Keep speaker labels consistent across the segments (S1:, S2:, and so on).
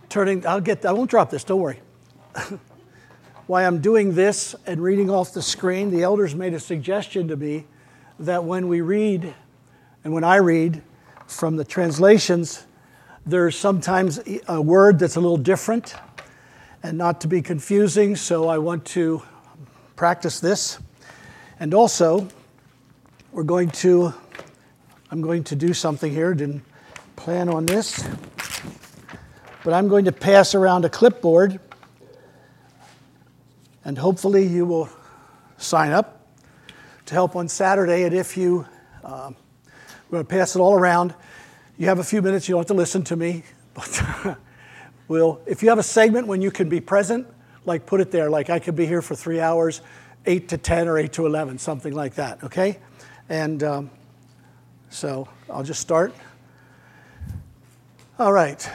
S1: I won't drop this, don't worry. Why I'm doing this and reading off the screen, the elders made a suggestion to me that when we read, and when I read from the translations, there's sometimes a word that's a little different and not to be confusing, so I want to practice this. And also, I'm going to do something here, didn't plan on this, but I'm going to pass around a clipboard, and hopefully you will sign up to help on Saturday. And if you, we're going to pass it all around. You have a few minutes, you don't have to listen to me, but if you have a segment when you can be present, like put it there, like I could be here for 3 hours, 8 to 10 or 8 to 11, something like that, okay? And so I'll just start. All right.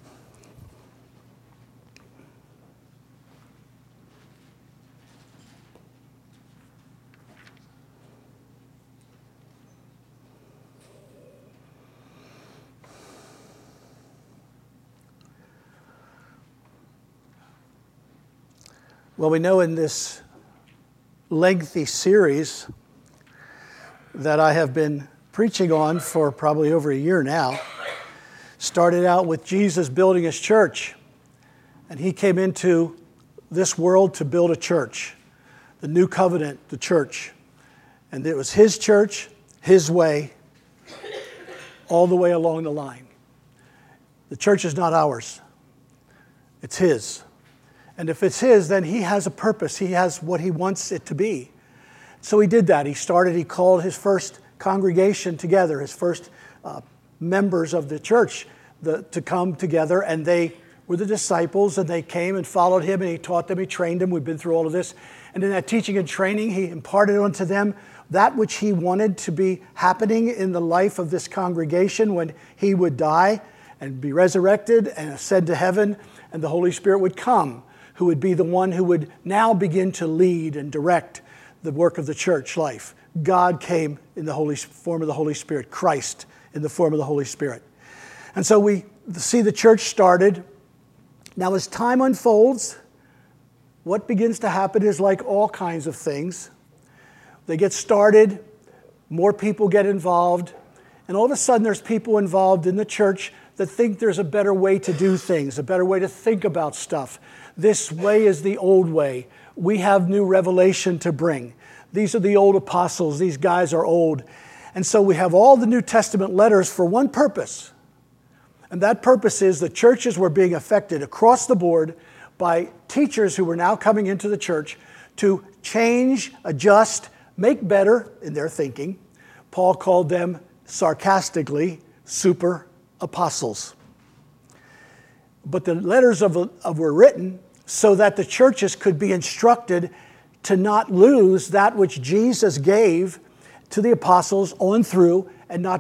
S1: Well, we know in this lengthy series that I have been preaching on for probably over a year now, started out with Jesus building his church, and he came into this world to build a church, the new covenant, the church. And it was his church, his way, all the way along the line. The church is not ours. It's his. And if it's his, then he has a purpose. He has what he wants it to be. So he did that. He called his first congregation together, his first members of the church to come together. And they were the disciples, and they came and followed him, and he taught them, he trained them. We've been through all of this. And in that teaching and training, he imparted unto them that which he wanted to be happening in the life of this congregation when he would die and be resurrected and ascend to heaven, and the Holy Spirit would come, who would be the one who would now begin to lead and direct the work of the church life. God came in the form of the Holy Spirit, Christ in the form of the Holy Spirit. And so we see the church started. Now as time unfolds, what begins to happen is like all kinds of things. They get started, more people get involved, and all of a sudden there's people involved in the church that think there's a better way to do things, a better way to think about stuff. This way is the old way. We have new revelation to bring. These are the old apostles. These guys are old. And so we have all the New Testament letters for one purpose. And that purpose is the churches were being affected across the board by teachers who were now coming into the church to change, adjust, make better in their thinking. Paul called them sarcastically super apostles. But the letters were written so that the churches could be instructed to not lose that which Jesus gave to the apostles on through, and not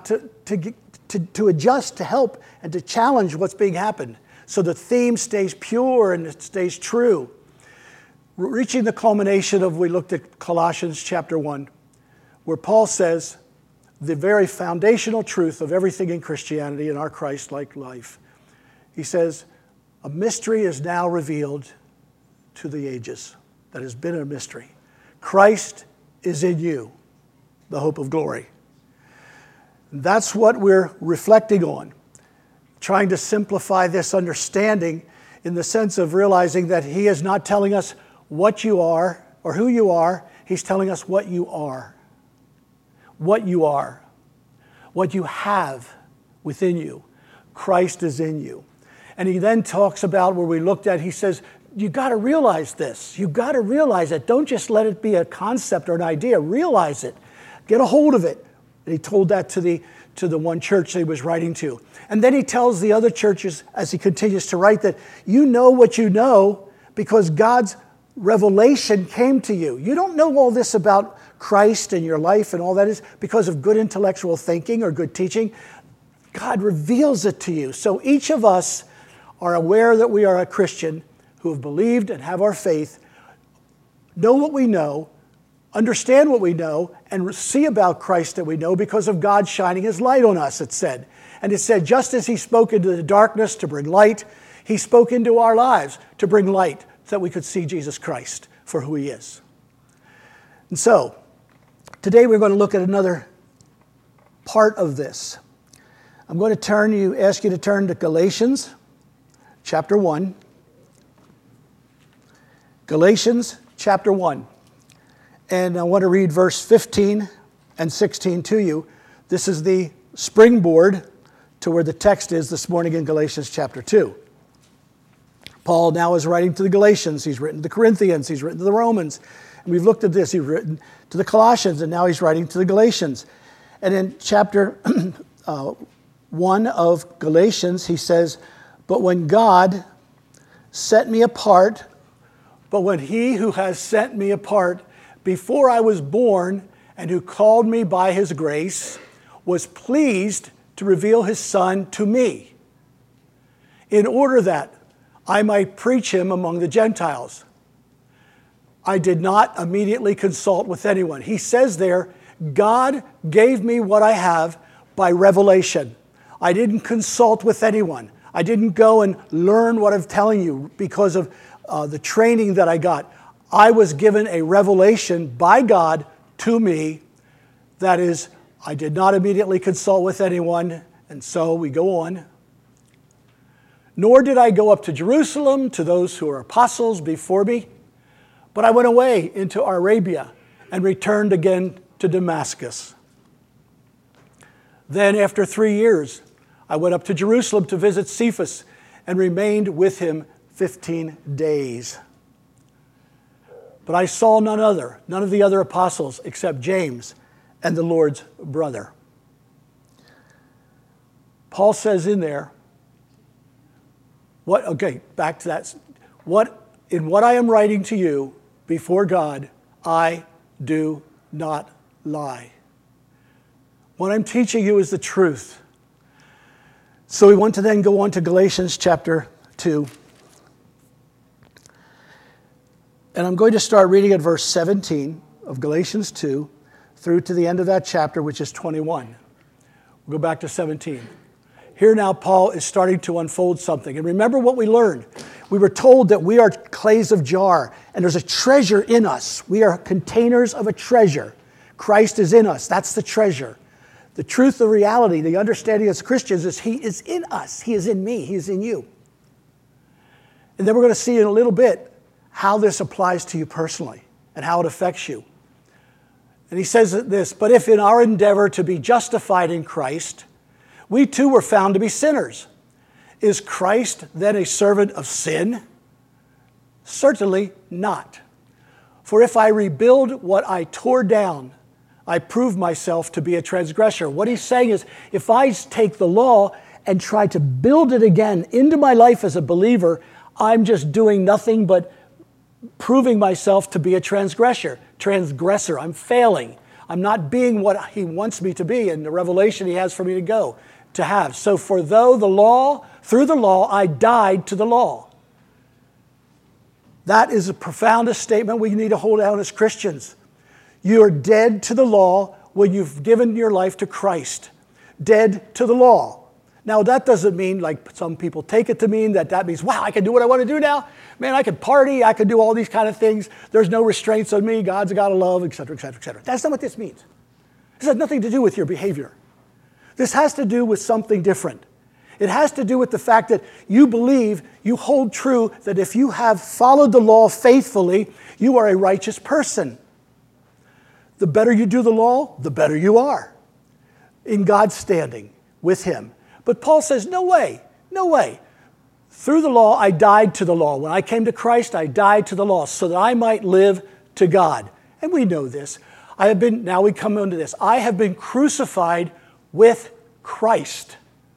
S1: to adjust, to help, and to challenge what's being happened. So the theme stays pure and it stays true. Reaching the culmination of, we looked at Colossians chapter 1, where Paul says the very foundational truth of everything in Christianity and our Christ-like life. He says, a mystery is now revealed to the ages that has been a mystery. Christ is in you, the hope of glory. That's what we're reflecting on, trying to simplify this understanding in the sense of realizing that he is not telling us what you are or who you are. He's telling us what you are. What you are. What you have within you. Christ is in you. And he then talks about where we looked at, he says, you got to realize this. You got to realize it. Don't just let it be a concept or an idea. Realize it. Get a hold of it. And he told that to the one church that he was writing to. And then he tells the other churches as he continues to write that you know what you know because God's revelation came to you. You don't know all this about Christ and your life and all that is because of good intellectual thinking or good teaching. God reveals it to you. So each of us are aware that we are a Christian who have believed and have our faith, know what we know, understand what we know, and see about Christ that we know because of God shining his light on us, it said. And it said, just as he spoke into the darkness to bring light, He spoke into our lives to bring light so that we could see Jesus Christ for who he is. And so, today we're going to look at another part of this. I'm going to ask you to turn to Galatians chapter 1. Galatians chapter 1. And I want to read verse 15 and 16 to you. This is the springboard to where the text is this morning in Galatians chapter 2. Paul now is writing to the Galatians. He's written to the Corinthians. He's written to the Romans. And we've looked at this. He's written to the Colossians, and now he's writing to the Galatians. And in chapter 1 of Galatians, he says, but when he who has set me apart before I was born and who called me by his grace was pleased to reveal his Son to me in order that I might preach him among the Gentiles. I did not immediately consult with anyone. He says there, God gave me what I have by revelation. I didn't consult with anyone. I didn't go and learn what I'm telling you because of the training that I got. I was given a revelation by God to me. That is, I did not immediately consult with anyone. And so we go on. Nor did I go up to Jerusalem to those who are apostles before me, but I went away into Arabia and returned again to Damascus. Then after 3 years, I went up to Jerusalem to visit Cephas and remained with him 15 days. But I saw none of the other apostles except James and the Lord's brother. Paul says in there, back to that. In what I am writing to you before God, I do not lie. What I'm teaching you is the truth. So we want to then go on to Galatians chapter 2. And I'm going to start reading at verse 17 of Galatians 2 through to the end of that chapter, which is 21. We'll go back to 17. Here now Paul is starting to unfold something. And remember what we learned. We were told that we are clays of jar, and there's a treasure in us. We are containers of a treasure. Christ is in us. That's the treasure. The truth, the reality, the understanding as Christians is he is in us. He is in me. He is in you. And then we're going to see in a little bit how this applies to you personally and how it affects you. And he says this, but if in our endeavor to be justified in Christ, we too were found to be sinners, is Christ then a servant of sin? Certainly not. For if I rebuild what I tore down, I prove myself to be a transgressor. What he's saying is, if I take the law and try to build it again into my life as a believer, I'm just doing nothing but proving myself to be a transgressor. I'm failing. I'm not being what he wants me to be and the revelation he has for me to have. So through the law, I died to the law. That is the profoundest statement we need to hold out as Christians. You are dead to the law when you've given your life to Christ. Dead to the law. Now, that doesn't mean, like some people take it to mean, that means, wow, I can do what I want to do now. Man, I can party. I can do all these kind of things. There's no restraints on me. God's a God of love, et cetera, et cetera, et cetera. That's not what this means. This has nothing to do with your behavior. This has to do with something different. It has to do with the fact that you believe, you hold true that if you have followed the law faithfully, you are a righteous person. The better you do the law, the better you are in God's standing with him. But Paul says, no way. Through the law, I died to the law. When I came to Christ, I died to the law so that I might live to God. And we know this. Now we come into this. I have been crucified with Christ.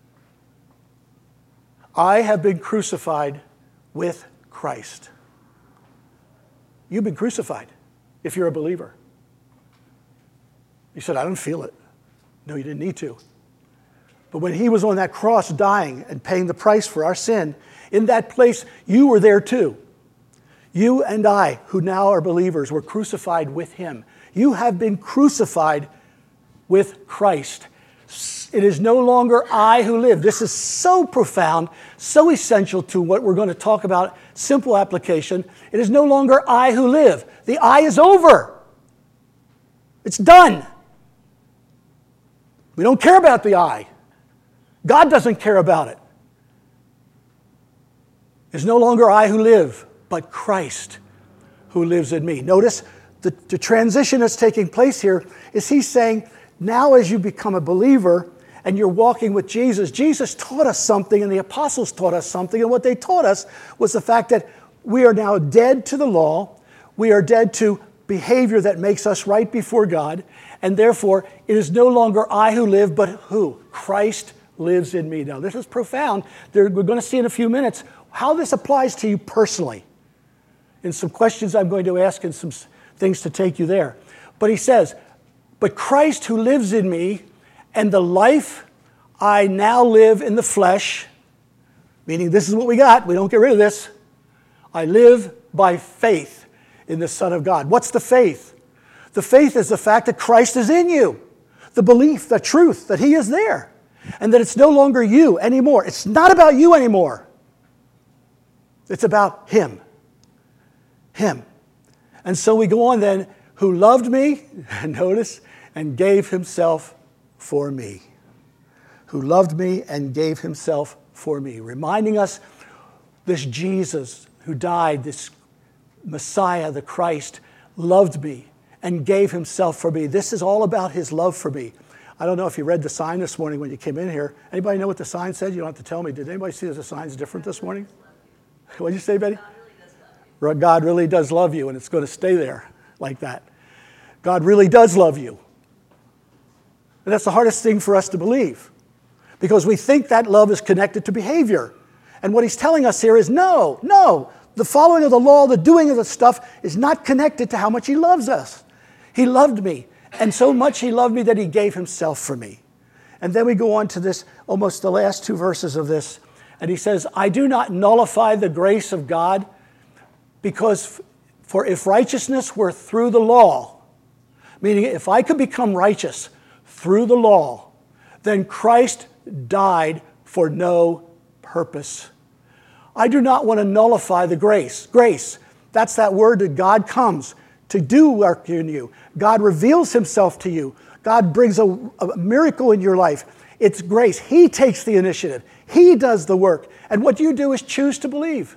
S1: I have been crucified with Christ. You've been crucified if you're a believer. You said, I don't feel it. No, you didn't need to. But when he was on that cross dying and paying the price for our sin, in that place, you were there too. You and I, who now are believers, were crucified with him. You have been crucified with Christ It is no longer I who live. This is so profound, so essential to what we're going to talk about, simple application. It is no longer I who live. The I is over. It's done. We don't care about the I. God doesn't care about it. It's no longer I who live, but Christ who lives in me. Notice the transition that's taking place here is he's saying, now as you become a believer and you're walking with Jesus, Jesus taught us something and the apostles taught us something, and what they taught us was the fact that we are now dead to the law, we are dead to behavior that makes us right before God, and therefore it is no longer I who live, but who? Christ lives in me. Now this is profound. We're going to see in a few minutes how this applies to you personally in some questions I'm going to ask and some things to take you there. But he says, but Christ who lives in me, and the life I now live in the flesh, meaning this is what we got, we don't get rid of this, I live by faith in the Son of God. What's the faith? The faith is the fact that Christ is in you, the belief, the truth, that he is there, and that it's no longer you anymore. It's not about you anymore. It's about him. Him. And so we go on then, who loved me, notice, and gave himself for me. Who loved me and gave himself for me. Reminding us this Jesus who died, this Messiah, the Christ, loved me and gave himself for me. This is all about his love for me. I don't know if you read the sign this morning when you came in here. Anybody know what the sign said? You don't have to tell me. Did anybody see that the sign's different this morning? What did you say, Betty? God really does love you, and it's going to stay there like that. God really does love you. And that's the hardest thing for us to believe, because we think that love is connected to behavior. And what he's telling us here is no. The following of the law, the doing of the stuff is not connected to how much he loves us. He loved me, and so much he loved me that he gave himself for me. And then we go on to this, almost the last two verses of this, and he says, I do not nullify the grace of God, because for if righteousness were through the law, meaning if I could become righteous through the law, then Christ died for no purpose. I do not want to nullify the grace. Grace, that's that word that God comes to do work in you. God reveals himself to you. God brings a miracle in your life. It's grace. He takes the initiative. He does the work. And what you do is choose to believe.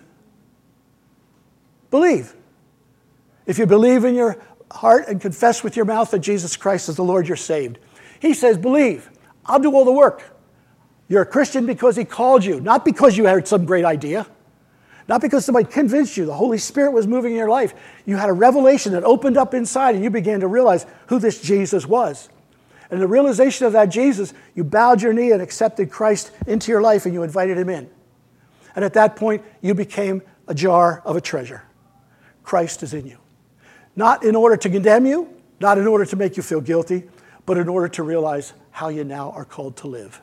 S1: Believe. If you believe in your heart and confess with your mouth that Jesus Christ is the Lord, you're saved. He says, believe. I'll do all the work. You're a Christian because he called you, not because you had some great idea, not because somebody convinced you. The Holy Spirit was moving in your life. You had a revelation that opened up inside, and you began to realize who this Jesus was. And the realization of that Jesus, you bowed your knee and accepted Christ into your life, and you invited him in. And at that point, you became a jar of a treasure. Christ is in you. Not in order to condemn you, not in order to make you feel guilty, but in order to realize how you now are called to live.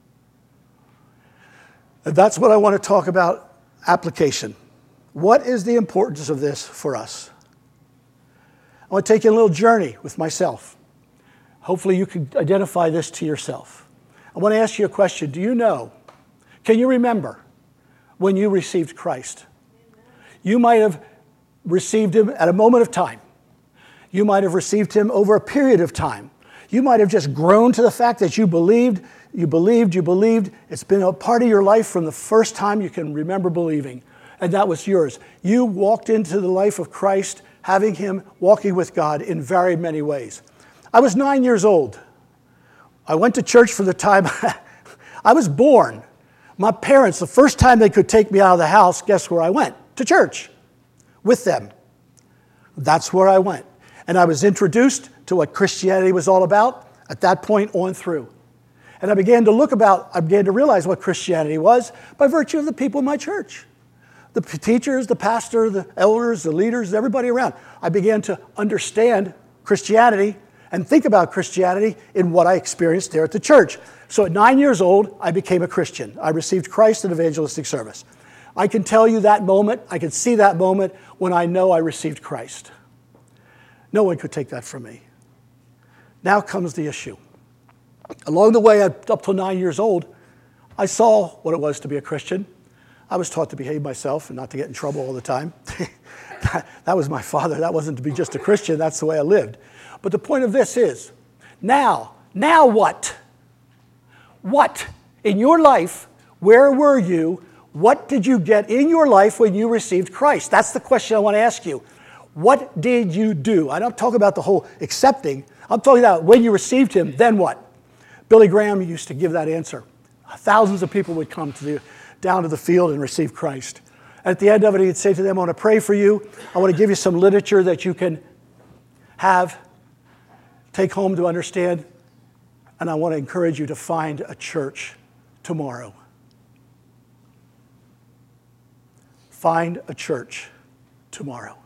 S1: And that's what I want to talk about, application. What is the importance of this for us? I want to take you on a little journey with myself. Hopefully you can identify this to yourself. I want to ask you a question. Do you know, can you remember when you received Christ? You might have received him at a moment of time. You might have received him over a period of time. You might have just grown to the fact that you believed. It's been a part of your life from the first time you can remember believing, and that was yours. You walked into the life of Christ, having him walking with God in very many ways. I was 9 years old. I went to church for the time I was born. My parents, the first time they could take me out of the house, guess where I went? To church with them. That's where I went. And I was introduced to what Christianity was all about at that point on through. And I began to realize what Christianity was by virtue of the people in my church. The teachers, the pastor, the elders, the leaders, everybody around. I began to understand Christianity and think about Christianity in what I experienced there at the church. So at 9 years old, I became a Christian. I received Christ in evangelistic service. I can tell you that moment, I can see that moment when I know I received Christ. No one could take that from me. Now comes the issue. Along the way, up till 9 years old, I saw what it was to be a Christian. I was taught to behave myself and not to get in trouble all the time. That was my father. That wasn't to be just a Christian. That's the way I lived. But the point of this is, now what? What in your life, where were you? What did you get in your life when you received Christ? That's the question I want to ask you. What did you do? I don't talk about the whole accepting. I'm talking about when you received him, then what? Billy Graham used to give that answer. Thousands of people would come down to the field and receive Christ. At the end of it, he'd say to them, I want to pray for you. I want to give you some literature that you can take home to understand. And I want to encourage you to find a church tomorrow. Find a church tomorrow.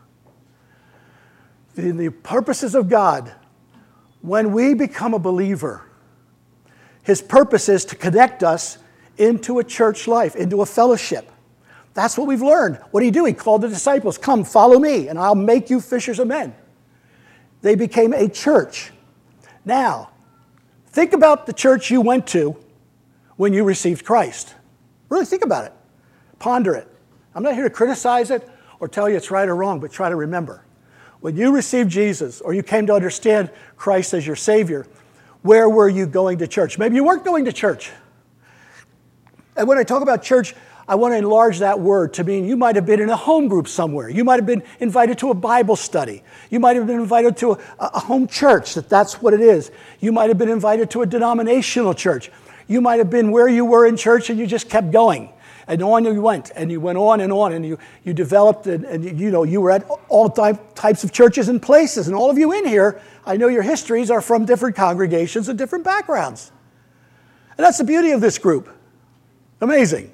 S1: In the purposes of God, when we become a believer, his purpose is to connect us into a church life, into a fellowship. That's what we've learned. What did he do? He called the disciples, come, follow me, and I'll make you fishers of men. They became a church. Now, think about the church you went to when you received Christ. Really think about it. Ponder it. I'm not here to criticize it or tell you it's right or wrong, but try to remember. When you received Jesus or you came to understand Christ as your Savior, where were you going to church? Maybe you weren't going to church. And when I talk about church, I want to enlarge that word to mean you might have been in a home group somewhere. You might have been invited to a Bible study. You might have been invited to a home church, that's what it is. You might have been invited to a denominational church. You might have been where you were in church and you just kept going. And on you went, and you went on, and you developed, and you were at all types of churches and places. And all of you in here, I know your histories are from different congregations and different backgrounds. And that's the beauty of this group. Amazing.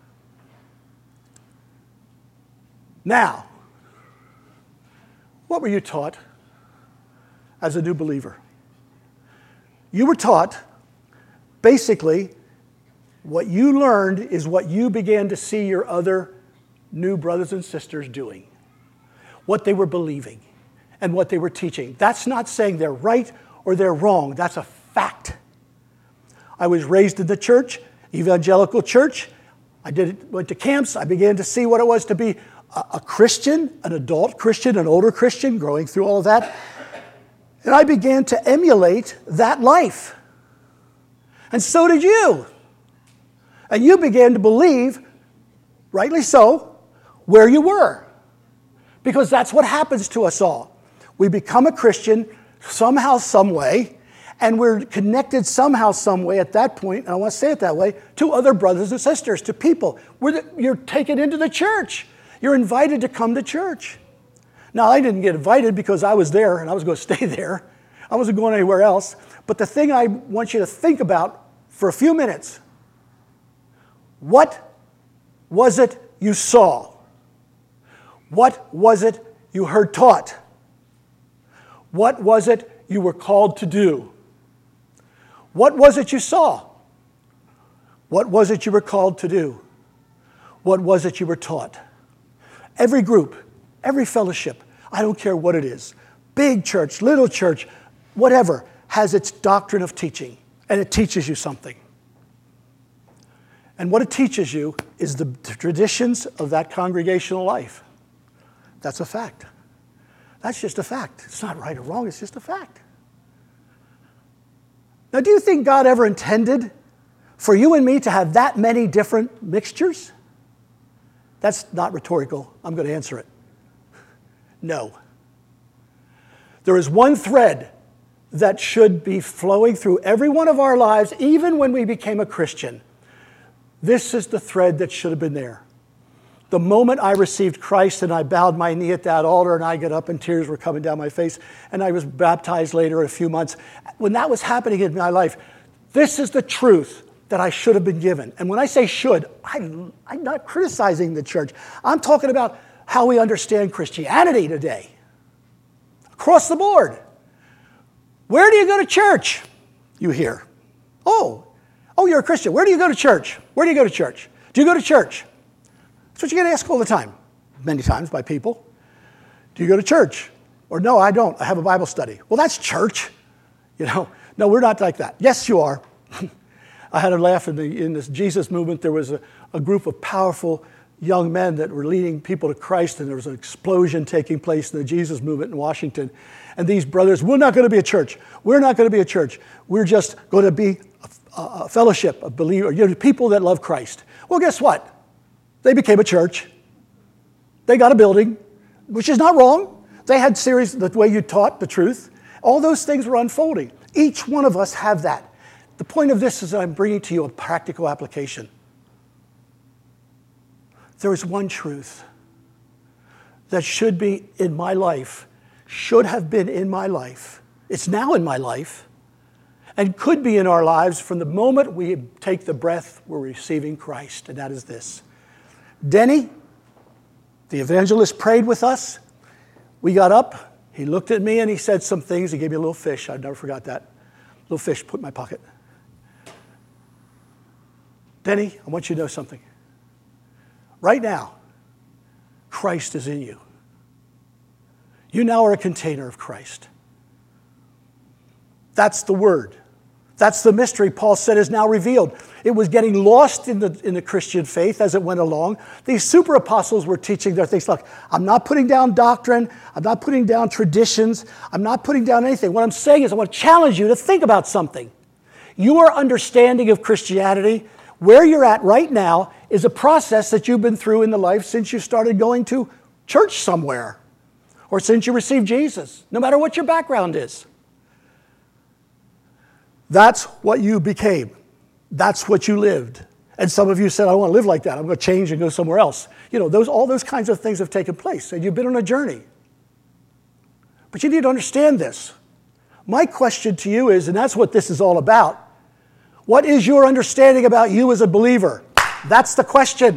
S1: Now, what were you taught as a new believer? You were taught, basically, what you learned is what you began to see your other new brothers and sisters doing, what they were believing, and what they were teaching. That's not saying they're right or they're wrong. That's a fact. I was raised in the church, evangelical church. Went to camps. I began to see what it was to be a Christian, an adult Christian, an older Christian, growing through all of that. And I began to emulate that life. And so did you. And you began to believe, rightly so, where you were. Because that's what happens to us all. We become a Christian somehow, some way, and we're connected somehow, some way at that point, and I want to say it that way, to other brothers and sisters, to people. You're taken into the church. You're invited to come to church. Now, I didn't get invited because I was there and I was going to stay there. I wasn't going anywhere else. But the thing I want you to think about for a few minutes, what was it you saw? What was it you heard taught? What was it you were called to do? What was it you saw? What was it you were called to do? What was it you were taught? Every group, every fellowship, I don't care what it is, big church, little church, whatever, has its doctrine of teaching, and it teaches you something. And what it teaches you is the traditions of that congregational life. That's a fact. That's just a fact. It's not right or wrong, it's just a fact. Now, do you think God ever intended for you and me to have that many different mixtures? That's not rhetorical. I'm going to answer it. No. There is one thread that should be flowing through every one of our lives, even when we became a Christian. This is the thread that should have been there. The moment I received Christ and I bowed my knee at that altar and I got up and tears were coming down my face and I was baptized later in a few months, when that was happening in my life, this is the truth that I should have been given. And when I say should, I'm not criticizing the church. I'm talking about how we understand Christianity today. Across the board. Where do you go to church? You hear. Oh, you're a Christian. Where do you go to church? Where do you go to church? Do you go to church? That's what you get asked all the time, many times by people. Do you go to church? Or no, I don't. I have a Bible study. Well, that's church. No, we're not like that. Yes, you are. I had a laugh in this Jesus movement. There was a group of powerful young men that were leading people to Christ, and there was an explosion taking place in the Jesus movement in Washington. And these brothers, we're not going to be a church. We're not going to be a church. We're just going to be a fellowship of believers, people that love Christ. Well, guess what? They became a church. They got a building, which is not wrong. They had series, the way you taught the truth. All those things were unfolding. Each one of us have that. The point of this is that I'm bringing to you a practical application. There is one truth that should be in my life, should have been in my life. It's now in my life, and could be in our lives from the moment we take the breath, we're receiving Christ, and that is this. Denny, the evangelist, prayed with us. We got up. He looked at me and he said some things. He gave me a little fish. I've never forgot that. Little fish put in my pocket. Denny, I want you to know something. Right now, Christ is in you. You now are a container of Christ. That's the word. That's the mystery Paul said is now revealed. It was getting lost in the Christian faith as it went along. These super apostles were teaching their things. Look, I'm not putting down doctrine. I'm not putting down traditions. I'm not putting down anything. What I'm saying is I want to challenge you to think about something. Your understanding of Christianity, where you're at right now, is a process that you've been through in the life since you started going to church somewhere or since you received Jesus, no matter what your background is. That's what you became. That's what you lived. And some of you said, I don't want to live like that. I'm going to change and go somewhere else. You know, all those kinds of things have taken place, and you've been on a journey. But you need to understand this. My question to you is, and that's what this is all about, what is your understanding about you as a believer? That's the question.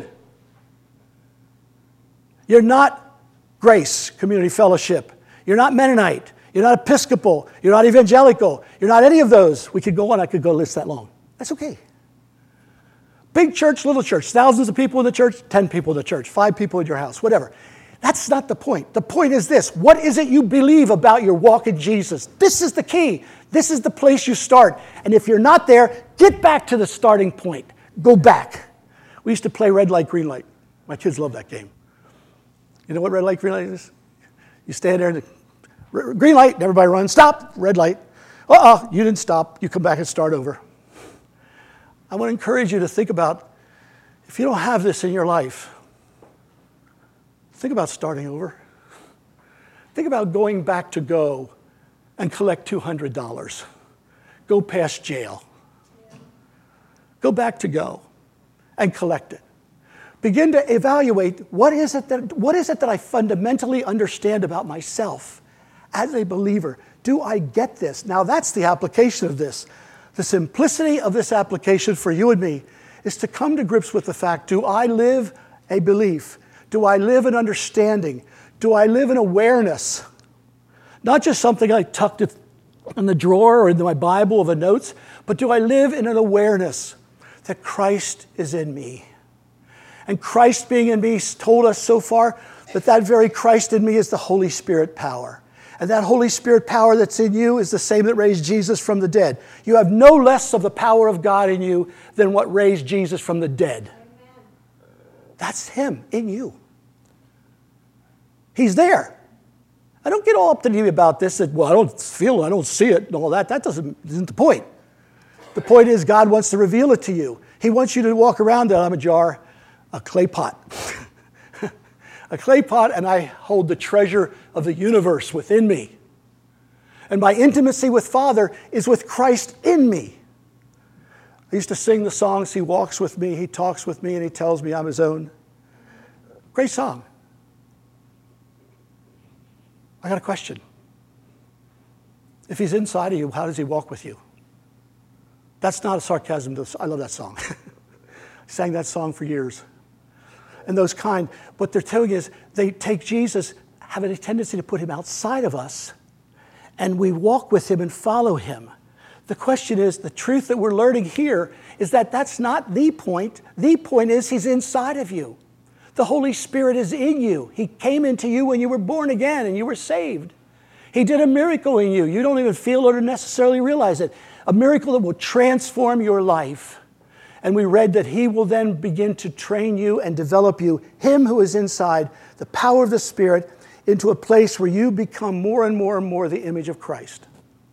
S1: You're not Grace Community Fellowship. You're not Mennonite. You're not Episcopal. You're not evangelical. You're not any of those. We could go on. I could go list that long. That's okay. Big church, little church, thousands of people in the church, 10 people in the church, 5 people in your house, whatever. That's not the point. The point is this. What is it you believe about your walk in Jesus? This is the key. This is the place you start. And if you're not there, get back to the starting point. Go back. We used to play red light, green light. My kids love that game. You know what red light, green light is? You stand there and green light, and everybody runs. Stop, red light. You didn't stop. You come back and start over. I want to encourage you to think about, if you don't have this in your life, think about starting over. Think about going back to Go and collect $200. Go past jail. Go back to Go and collect it. Begin to evaluate what is it that I fundamentally understand about myself as a believer. Do I get this? Now that's the application of this. The simplicity of this application for you and me is to come to grips with the fact, do I live a belief? Do I live an understanding? Do I live an awareness? Not just something I tucked in the drawer or in my Bible of the notes, but do I live in an awareness that Christ is in me? And Christ being in me told us so far that very Christ in me is the Holy Spirit power. And that Holy Spirit power that's in you is the same that raised Jesus from the dead. You have no less of the power of God in you than what raised Jesus from the dead. Amen. That's Him in you. He's there. I don't get all up to you about this, that, well, I don't feel it, I don't see it, and all that. That isn't the point. The point is God wants to reveal it to you. He wants you to walk around that I'm a jar, a clay pot. A clay pot, and I hold the treasure of the universe within me. And my intimacy with Father is with Christ in me. I used to sing the songs, He walks with me, He talks with me, and He tells me I'm His own. Great song. I got a question. If He's inside of you, how does He walk with you? That's not a sarcasm. I love that song. I sang that song for years. And those kind. What they're telling is they take Jesus, have a tendency to put Him outside of us, and we walk with Him and follow Him. The question is, the truth that we're learning here is that that's not the point. The point is He's inside of you. The Holy Spirit is in you. He came into you when you were born again and you were saved. He did a miracle in you. You don't even feel it or necessarily realize it. A miracle that will transform your life. And we read that he will then begin to train you and develop you, him who is inside, the power of the Spirit, into a place where you become more and more and more the image of Christ.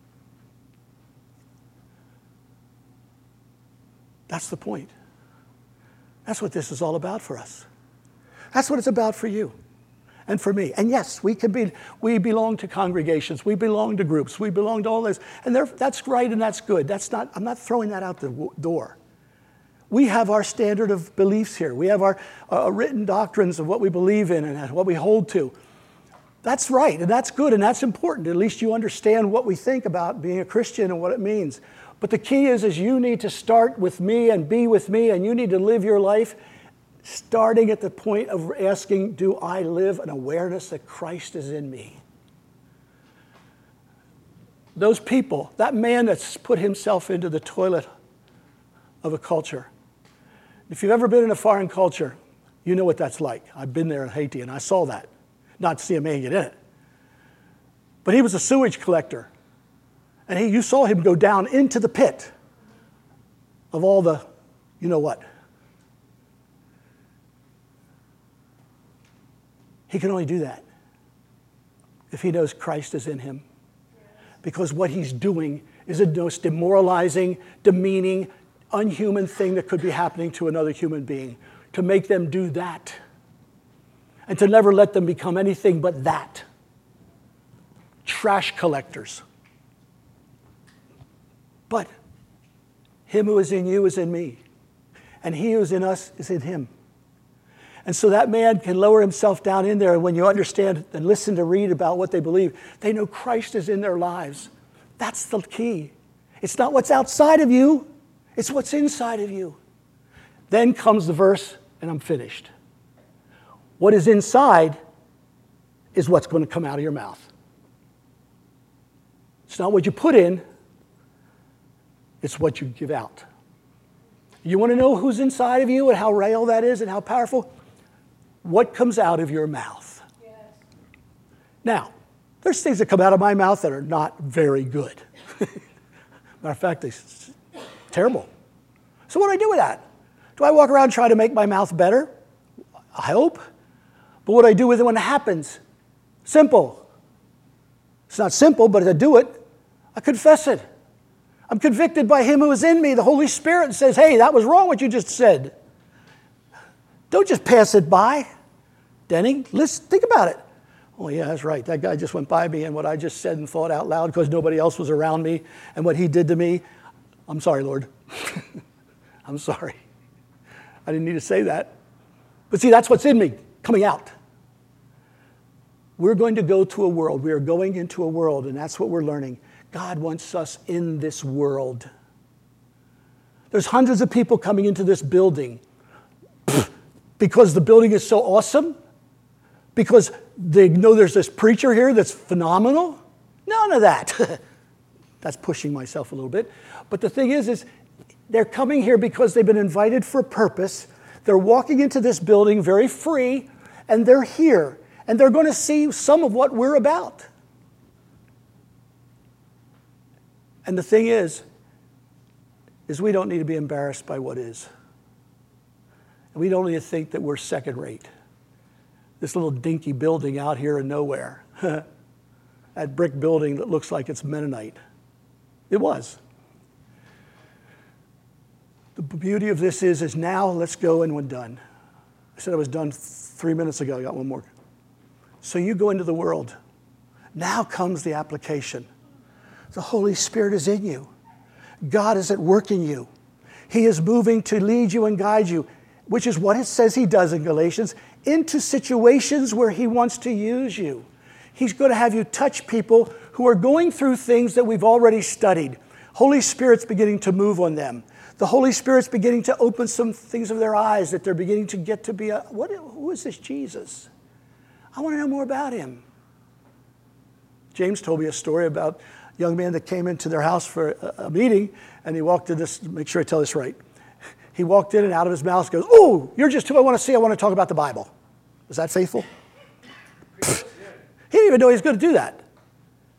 S1: That's the point. That's what this is all about for us. That's what it's about for you and for me. And yes, we belong to congregations, we belong to groups, we belong to all this. And that's right and that's good. I'm not throwing that out the door. We have our standard of beliefs here. We have our written doctrines of what we believe in and what we hold to. That's right, and that's good, and that's important. At least you understand what we think about being a Christian and what it means. But the key is you need to start with me and be with me, and you need to live your life starting at the point of asking, do I live an awareness that Christ is in me? Those people, that man that's put himself into the toilet of a culture. If you've ever been in a foreign culture, you know what that's like. I've been there in Haiti, and I saw that. Not to see a man get in it. But he was a sewage collector. And you saw him go down into the pit of all the, you know what. He can only do that if he knows Christ is in him. Because what he's doing is the most demoralizing, demeaning, unhuman thing that could be happening to another human being. To make them do that. And to never let them become anything but that. Trash collectors. But him who is in you is in me. And he who is in us is in him. And so that man can lower himself down in there. And when you understand and listen to read about what they believe, they know Christ is in their lives. That's the key. It's not what's outside of you. It's what's inside of you. Then comes the verse, and I'm finished. What is inside is what's going to come out of your mouth. It's not what you put in. It's what you give out. You want to know who's inside of you and how real that is and how powerful? What comes out of your mouth? Yes. Now, there's things that come out of my mouth that are not very good. Matter of fact, they're terrible. So what do I do with that? Do I walk around and try to make my mouth better? I hope. But what do I do with it when it happens? Simple. It's not simple, but if I do it, I confess it. I'm convicted by him who is in me, the Holy Spirit, and says, hey, that was wrong what you just said. Don't just pass it by. Denny, listen, think about it. Oh, yeah, that's right. That guy just went by me, and what I just said and thought out loud because nobody else was around me, and what he did to me, I'm sorry, Lord. I'm sorry. I didn't need to say that. But see, that's what's in me, coming out. We're going to go to a world. We are going into a world, and that's what we're learning. God wants us in this world. There's hundreds of people coming into this building because the building is so awesome, because they know there's this preacher here that's phenomenal. None of that. That's pushing myself a little bit. But the thing is they're coming here because they've been invited for a purpose. They're walking into this building very free, and they're here. And they're going to see some of what we're about. And the thing is we don't need to be embarrassed by what is. And we don't need to think that we're second rate. This little dinky building out here in nowhere. That brick building that looks like it's Mennonite. It was. The beauty of this is now let's go and we're done. I said I was done 3 minutes ago. I got one more. So you go into the world. Now comes the application. The Holy Spirit is in you. God is at work in you. He is moving to lead you and guide you, which is what it says he does in Galatians, into situations where he wants to use you. He's going to have you touch people who are going through things that we've already studied. Holy Spirit's beginning to move on them. The Holy Spirit's beginning to open some things of their eyes that they're beginning to get to be who is this Jesus? I want to know more about him. James told me a story about a young man that came into their house for a meeting, and he walked in this, make sure I tell this right. He walked in and out of his mouth goes, oh, you're just who I want to see. I want to talk about the Bible. Was that faithful? He didn't even know he was going to do that.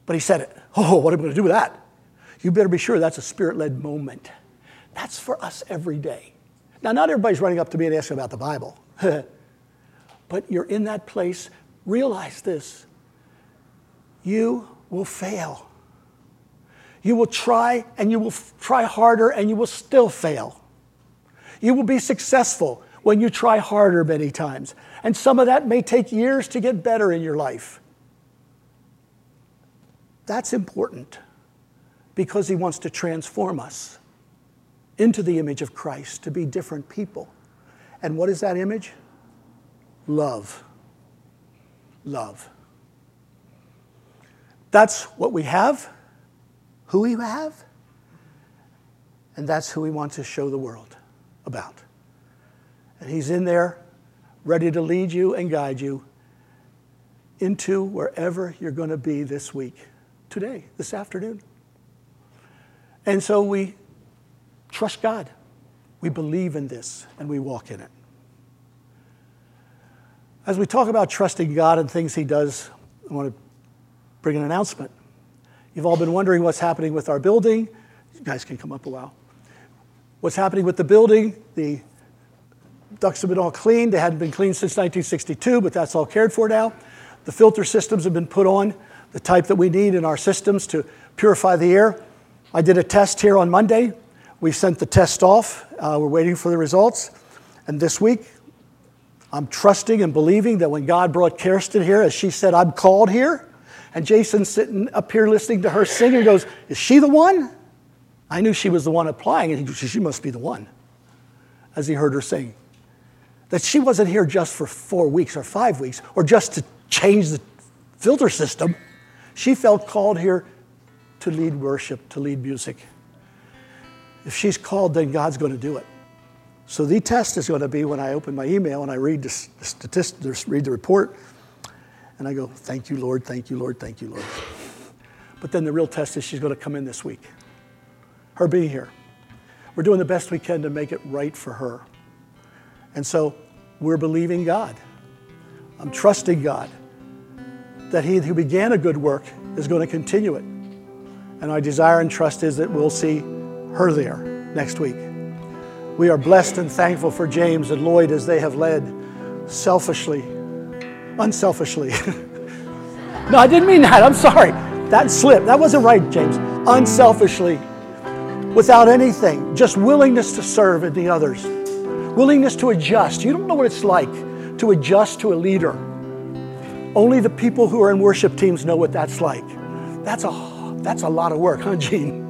S1: But he said it. Oh, what am I going to do with that? You better be sure that's a Spirit-led moment. That's for us every day. Now, not everybody's running up to me and asking about the Bible. But you're in that place. Realize this. You will fail. You will try, and you will try harder, and you will still fail. You will be successful when you try harder many times. And some of that may take years to get better in your life. That's important because he wants to transform us into the image of Christ, to be different people. And what is that image? Love. Love. That's what we have, who we have, and that's who we want to show the world about. And he's in there, ready to lead you and guide you into wherever you're going to be this week, today, this afternoon. And so we trust God. We believe in this, and we walk in it. As we talk about trusting God and things he does, I want to bring an announcement. You've all been wondering what's happening with our building. You guys can come up a while. What's happening with the building? The ducts have been all cleaned. They hadn't been cleaned since 1962, but that's all cared for now. The filter systems have been put on, the type that we need in our systems to purify the air. I did a test here on Monday. We sent the test off. We're waiting for the results. And this week, I'm trusting and believing that when God brought Kirsten here, as she said, I'm called here. And Jason's sitting up here listening to her sing and goes, is she the one? I knew she was the one applying, and he goes, she must be the one, as he heard her sing. That she wasn't here just for 4 weeks or 5 weeks, or just to change the filter system. She felt called here to lead worship, to lead music. If she's called, then God's going to do it. So the test is going to be when I open my email and I read the statistics, read the report, and I go, thank you, Lord, thank you, Lord, thank you, Lord. But then the real test is she's going to come in this week. Her being here. We're doing the best we can to make it right for her. And so we're believing God. I'm trusting God that he who began a good work is going to continue it. And our desire and trust is that we'll see her there next week. We are blessed and thankful for James and Lloyd as they have led unselfishly. No, I didn't mean that. I'm sorry. That slipped. That wasn't right, James. Unselfishly, without anything, just willingness to serve in the others, willingness to adjust. You don't know what it's like to adjust to a leader. Only the people who are in worship teams know what that's like. That's a lot of work, huh, Gene?